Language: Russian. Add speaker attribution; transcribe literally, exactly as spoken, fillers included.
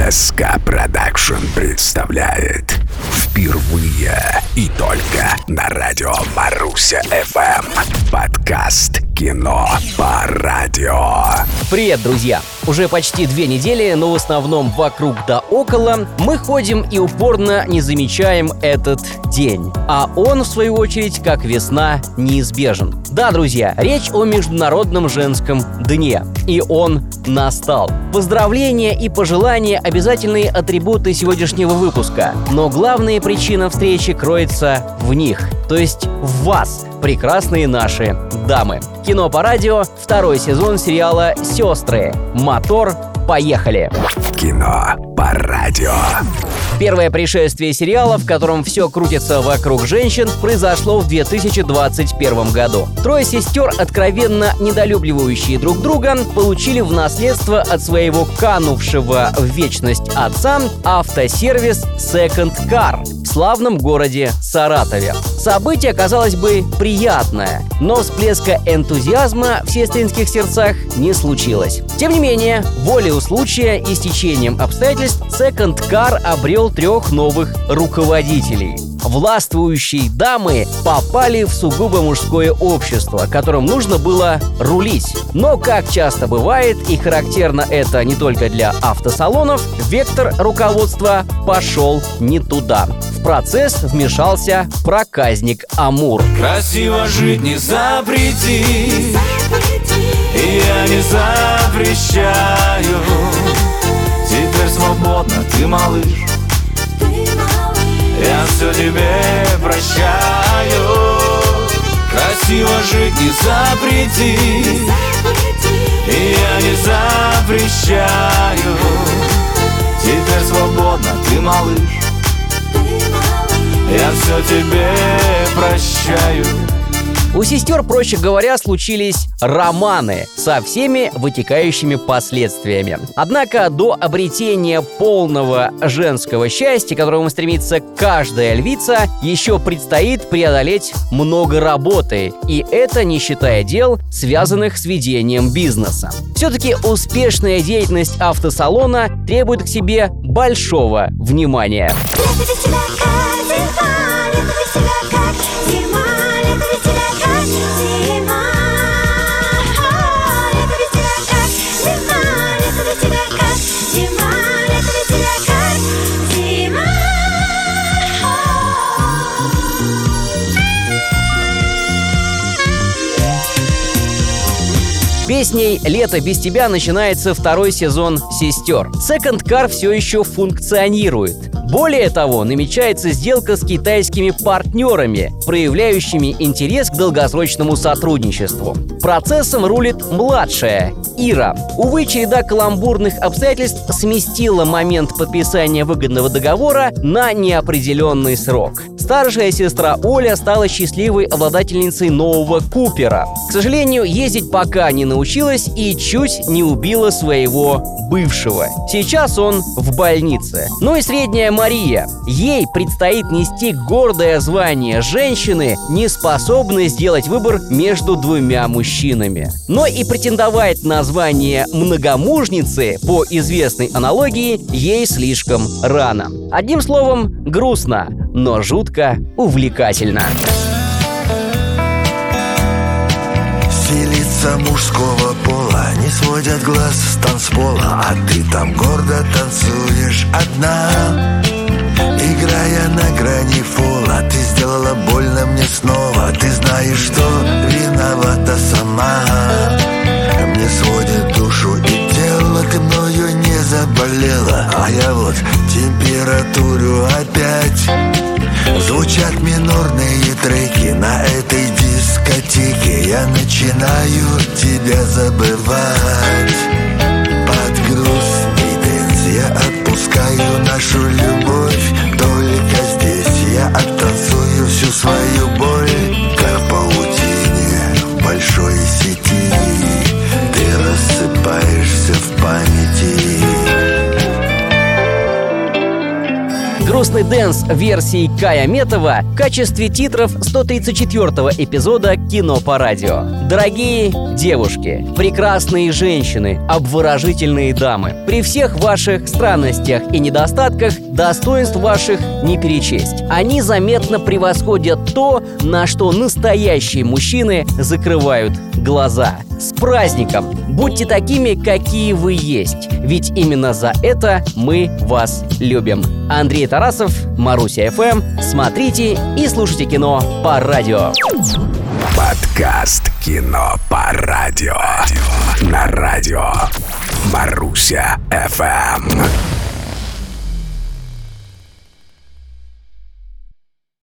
Speaker 1: СК Продакшн представляет впервые и только на радио Маруся эф эм подкаст «Кино по радио».
Speaker 2: Привет, друзья! Уже почти две недели, но в основном вокруг да около, мы ходим и упорно не замечаем этот день. А он, в свою очередь, как весна, неизбежен. Да, друзья, речь о Международном женском дне. И он настал. Поздравления и пожелания – обязательные атрибуты сегодняшнего выпуска. Но главная причина встречи кроется в них. То есть в вас, прекрасные наши дамы. Кино по радио, второй сезон сериала «Сестры». Мотор, поехали!
Speaker 1: Кино по радио.
Speaker 2: Первое пришествие сериала, в котором все крутится вокруг женщин, произошло в две тысячи двадцать первом году. Трое сестер, откровенно недолюбливающие друг друга, получили в наследство от своего канувшего в вечность отца автосервис Second Car в славном городе Саратове. Событие, казалось бы, приятное, но всплеска энтузиазма в сестринских сердцах не случилось. Тем не менее, волею случая и стечением обстоятельств Second Car обрел трех новых руководителей. Властвующие дамы попали в сугубо мужское общество, которым нужно было рулить. Но, как часто бывает, и характерно это не только для автосалонов, вектор руководства пошел не туда. В процесс вмешался проказник Амур.
Speaker 3: Красиво жить не запрети, и я не запрещаю. Теперь свободно ты, малыш, я все тебе прощаю. Красиво жить не запрети, и я не запрещаю. Теперь свободно ты, малыш, я все тебе прощаю.
Speaker 2: У сестер, проще говоря, случились романы со всеми вытекающими последствиями. Однако до обретения полного женского счастья, к которому стремится каждая львица, еще предстоит преодолеть много работы. И это не считая дел, связанных с ведением бизнеса. Все-таки успешная деятельность автосалона требует к себе большого внимания. Песней «Лето без тебя» начинается второй сезон «Сестер». Second Car все еще функционирует. Более того, намечается сделка с китайскими партнерами, проявляющими интерес к долгосрочному сотрудничеству. Процессом рулит младшая Ира. Увы, череда каламбурных обстоятельств сместила момент подписания выгодного договора на неопределенный срок. Старшая сестра Оля стала счастливой обладательницей нового Купера. К сожалению, ездить пока не научилась и чуть не убила своего бывшего. Сейчас он в больнице. Ну и средняя Мария. Ей предстоит нести гордое звание женщины, не способной сделать выбор между двумя мужчинами. Но и претендовать на звание многомужницы по известной аналогии ей слишком рано. Одним словом, грустно, но жутко увлекательно.
Speaker 4: Все лица мужского пола не сводят глаз с танцпола, а ты там гордо танцуешь одна. Играя на грани фола, ты сделала больно мне снова. Ты знаешь, что виновата сама. Мне сводит душу и тело, ты мною не заболела. А я вот температуру опять. Звучат минорные треки на этой дискотеке. Я начинаю тебя забывать. Под грустный дэнс я отпускаю нашу любовь. Только здесь я оттанцую всю свою боль. Как паутине в большой сети ты рассыпаешься в памяти.
Speaker 2: Грустный дэнс версии Кая Метова в качестве титров сто тридцать четвёртого эпизода «Кино по радио». Дорогие девушки, прекрасные женщины, обворожительные дамы, при всех ваших странностях и недостатках достоинств ваших не перечесть. Они заметно превосходят то, на что настоящие мужчины закрывают глаза. С праздником! Будьте такими, какие вы есть, ведь именно за это мы вас любим. Андрей Тарасов, Маруся эф эм. Смотрите и слушайте кино по радио.
Speaker 1: Подкаст «Кино по радио» на радио Маруся эф эм.